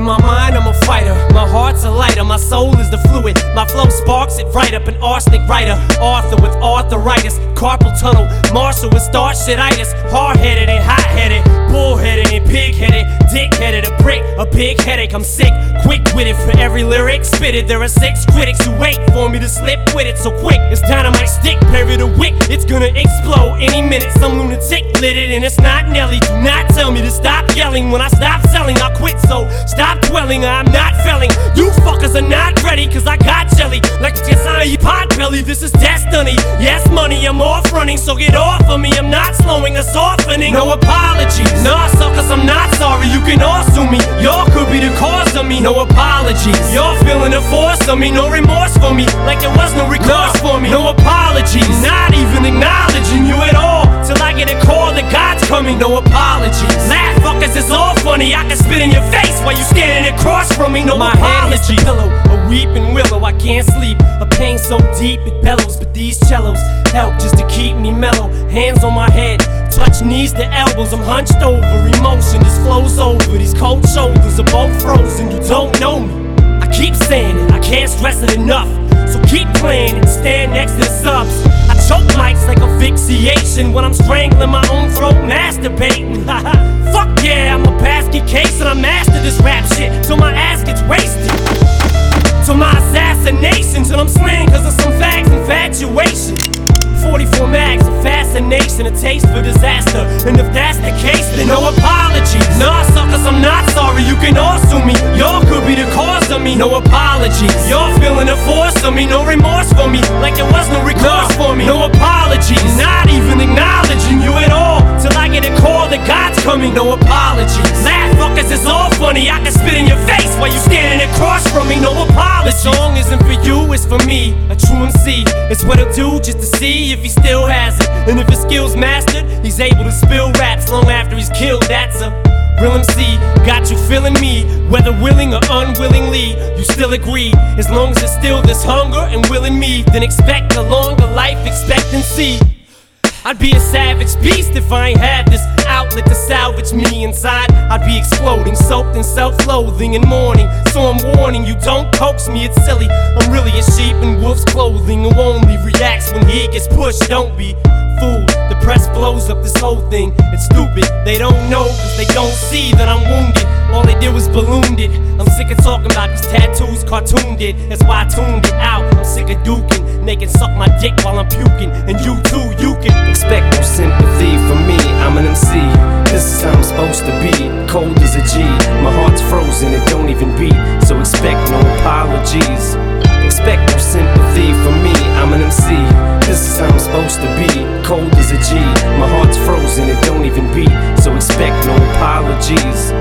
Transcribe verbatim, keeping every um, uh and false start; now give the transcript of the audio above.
my mind, I'm a fighter. My heart's a lighter, my soul is the fluid. My flow sparks it right up, an arsenic writer. Arthur with arthritis, carpal tunnel. Marshall with starshititis. Hard-headed and hot-headed, bullheaded and pig-headed, dick-headed, a brick, a big headache. I'm sick, quick-witted for every lyric spitted. There are six critics who wait for me to slip with it. So quick, it's dynamite stick, parry the wick. It's gonna explode any minute. Some lunatic lit it and it's not Nelly. Do not tell me to stop yelling. When I stop selling, I quit, so stop dwelling. I'm not failing. You fuckers are not ready, cause I got jelly. Like just on your pot belly, this is destiny. Yes, money, I'm off running, so get off of me. I'm not slowing or softening. No apologies. Nah, suckers, I'm not sorry. You can all sue me. Y'all could be the cause of me. No apologies. Y'all feeling the force of me. No remorse for me, like there was no recourse for me. No apologies. Not even acknowledging you at all, till I get a call that God's coming. No apologies. Laugh fuckers, it's all funny. I can spit in your face while you standing across from me. No My apologies. Head pillow, a weeping willow. I can't sleep. A pain so deep it bellows, but these cellos help just to keep me mellow. Hands on my head, touch knees to elbows. I'm hunched over, emotion just flows over. These cold shoulders are both frozen. You don't know me. I keep saying it, I can't stress it enough. So keep playing and stand next to the subs. I choke mics like asphyxiation when I'm strangling my own throat, masturbating. Fuck yeah, I'm a basket case and I master this rap shit till my ass gets wasted. Till my assassination, till I'm slain cause of some fags infatuation. forty-four mags of fascination, a taste for disaster. And if that's the case, then no apologies. Nah, suckers, I'm not sorry. You can all sue me. Y'all could be the cause of me. No apologies. Y'all feeling the force of me. No remorse for me, like there was no recourse for me. No apologies. Not even acknowledging you at all, till I get a call that God's coming. No apologies. Laugh fuckers, it's all funny. I can spit in your face while you standing across from me. No apologies. The song isn't for you, it's for me, a true M C. It's what he'll do just to see if he still has it. And if his skills mastered, he's able to spill raps long after he's killed. That's a real M C. Got you feeling me, whether willing or unwillingly. You still agree, as long as it's still this hunger and will in me, then expect a longer life expectancy. I'd be a savage beast if I ain't had this outlet to salvage me inside. I'd be exploding, soaked in self-loathing and mourning. So I'm warning you, don't coax me, it's silly. I'm really a sheep in wolf's clothing who only reacts when he gets pushed. Don't be fooled, the press blows up this whole thing. It's stupid, they don't know cause they don't see that I'm wounded. All they did was ballooned it. I'm sick of talking about these tattoos cartooned it. That's why I tuned it out. I'm sick of duking. They can suck my dick while I'm puking. And you too, you can expect no sympathy from me. I'm an M C, this is how I'm supposed to be. Cold as a G, my heart's frozen, it don't even beat. So expect no apologies. Expect no sympathy from me. I'm an M C, this is how I'm supposed to be. Cold as a G, my heart's frozen, it don't even beat. So expect no apologies.